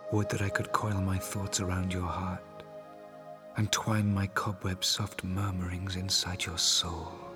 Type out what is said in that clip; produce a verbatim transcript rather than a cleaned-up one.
Would that I could coil my thoughts around your heart and twine my cobweb soft murmurings inside your soul.